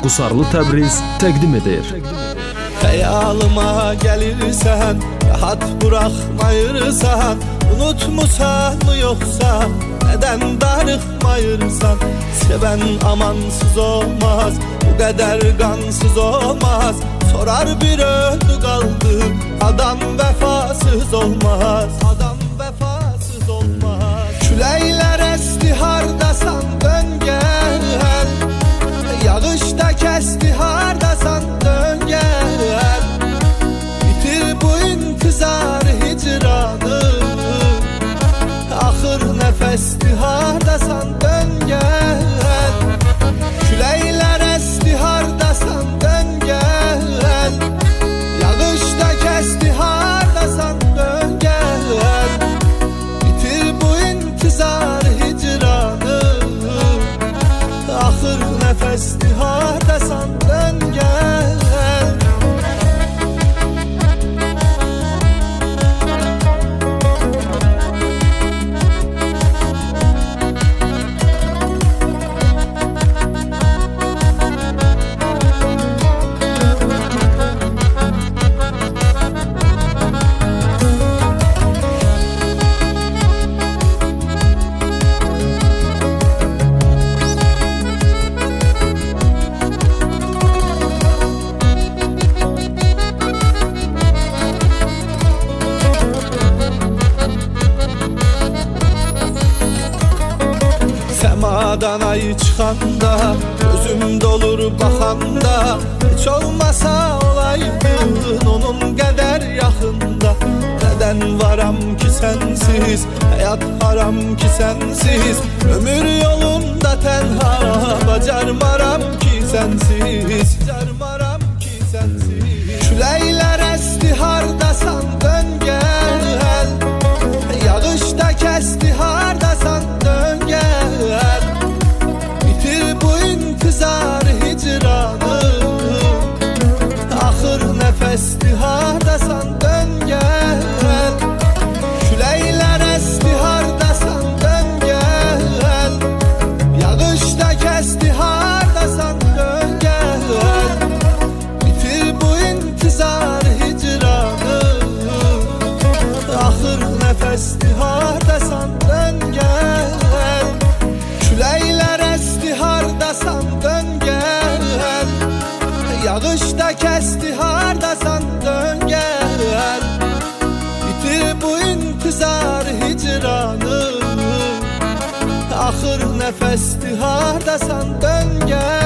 Qusarlı Təbriz təqdim edir. Xəyalıma gəlirsən, rahat buraxmayırsan, unutmusan mı yoxsa nədən darıxmayırsan? Sevən amansız olmaz, bu qədər qansız olmaz. Sorar bir öldü qaldı, adam vəfasız olmaz. Adam vəfasız olmaz. Küləklər esti hardasan dön gəl, yağışda kəsdi hardasan dön gəl. Bitir bu intizar hicranı, axır nəfəsdi hardasan dön gəl. Küləklər esti hardasan dön gəl, yağışda kəsdi hardasan dön gəl. Bitir bu intizar hicranı, axır nəfəsdi hardasan dön gəl. Səmadan ay çıxanda, gözüm dolur baxanda, heç olmasa olaydın onun qədər yaxında. Nədən varam ki sənsiz, həyat haram ki sənsiz, ömür yolunda tənha bacarmaram ki sənsiz. Bacarmaram ki sənsiz. Küləklər esti hardasan dön gəl, yağışda kəsdi hardasan dön gəl. Bitir bu intizar hicranı, axır nəfəsdi hardasan dön gəl. Küləklər esti hardasan dön gəl, yağışda kəsdi hardasan dön gəl. Bitir bu intizar hicranı, axır nəfəsdi hardasan dön gəl. Küləklər esti hardasan dön gəl, yağışda kəsdi hardasan dön gəl. Bitir bu intizar hicranı, axır nəfəsdi hardasan dön gəl.